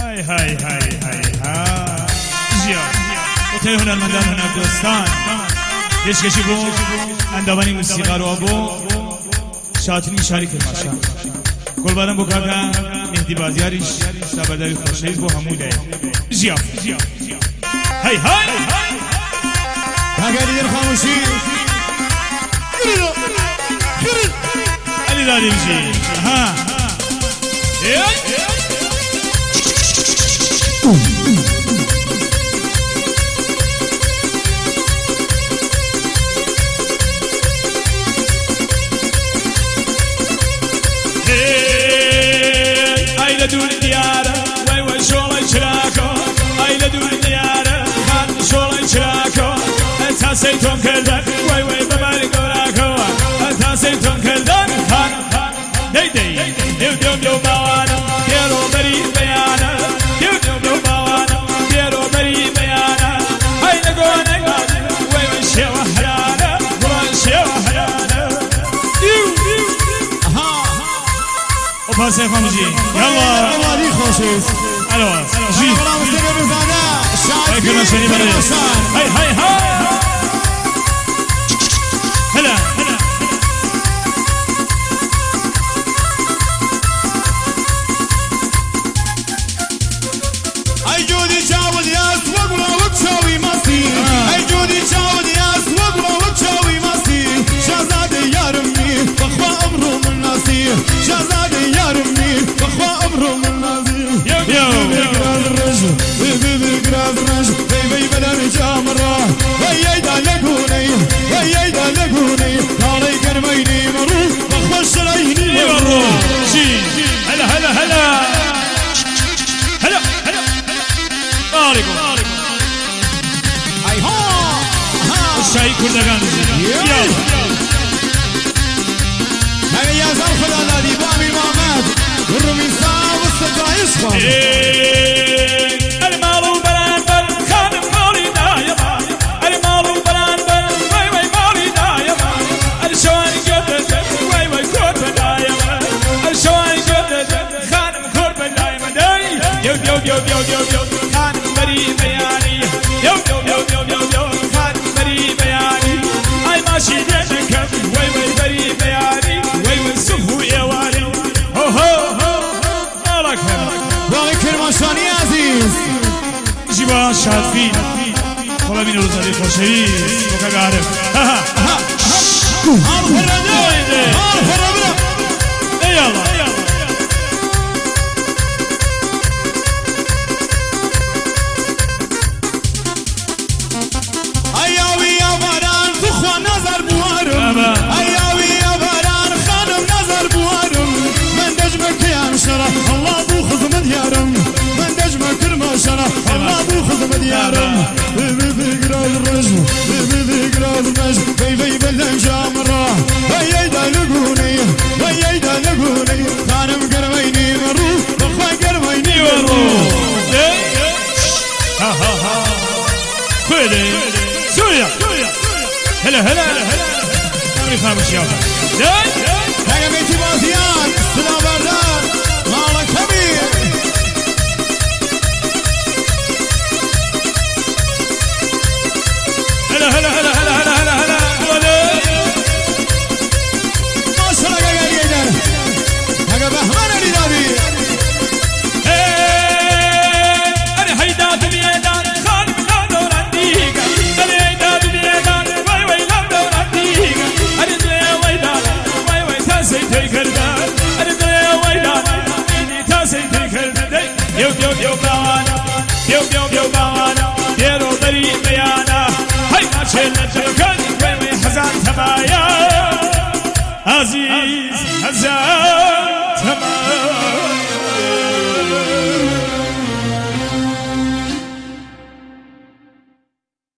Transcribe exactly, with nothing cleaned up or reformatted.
های های های های های زیاد بطه هنرمندان هنر دوستان دشکشی بو اندوانی موسیقی رو بو شاتنی شاری کرماشا گلبادم بو کاکا مهدی بازیاریش سبرداری خوشهیز بو هموده زیاد های های کاکا دیگر خاموشی علی دادیم جی ها أين دول ديارة وي وي شغل شراكو أين دول ديارة خان شغل شراكو أنت سيتهم كلدن وي وي بمالك وراكو أنت سيتهم كلدن خان دي دي ديو ديو ديو باوانا ديرو بري بيانا ديو ديو ديو باوانا ديرو بري بيانا أين قوانا قادر وي وي شيوة حلانا وي شيوة حلانا ديو ديو وباسي خمجي يلا مالي خوشيس الو جي خلاص سيدي بزاده هاي كنا شني بريس هاي هاي هاي هلا هلا اي جودي جاود يا اسوق وتسوي مصي اي جودي جاود يا اسوق وتسوي مصي شهزادي يا رمي بخوا امره من ناسي شهزادي يا رمي بخوا امره من ناسي يو بقراز الرجل بقراز الرجل بي بي بدن جامرة هيا يدا لقوني هيا يدا لقوني طالي قرميني مرو بخوا الشراييني يورو جي هلا هلا هلا هلا هلا باركم اي ها ها الشاي كردغان يلا هيا يا زال خدا نادي بامي محمد الرميسا والسجايش خان المال والبلان بل خان مالي دايما المال والبلان بل وي وي مالي دايما الشواني جدد وي وي كرب دايما الشواني جدد خان كرب دايما داي يو يو يو يو يو يو خان بري بياني يو يو يو يو يو يو خان بري بياني اي ماشي دينك وي وي بري بياني وي وي سهو يواني هو هو هو مالك باقي كرماشاني عزيز جيبان شادفين خلا بين روزالي خوشويس وكا عارف ها ها ها عارف الرجل عارف الرجل يلا اياوي يا فران تخوى نظر بوارم اياوي يا فران خانم نظر بوارم من دجمك يا مشرة الله بو خزم ديارم من دجمك كرماشرة الله بو خزم ديارم بي بي قراز الرجل بي بي قراز الرجل بي بي بلن جامرة هيا يدا لقوني هيا يدا لقوني خانم قرميني مرو بخوان قرميني مرو ها ها ها كويلي سوريا هلا هلا هلا امري خامس يابا هيا بيتي بازيان سلام بردان مالك كبير هلا هلا هلا هلا هلا هلا هلا ما شاء الله قاعد يقدر هيا بهمان اللي نبي انا هيدا بميدان خان لا دور عنديك انا هيدا بميدان وي وي لا دور عنديك انا دلي ويدان وي وي تاسي تكردان انا دلي ويدان اني تاسي تكردان يو يو يو باوانا يو يو يو باوانا يرو بري بيانا هاي ما شلنا تركن وي وي حزان تمايا عزيز حزان تمايا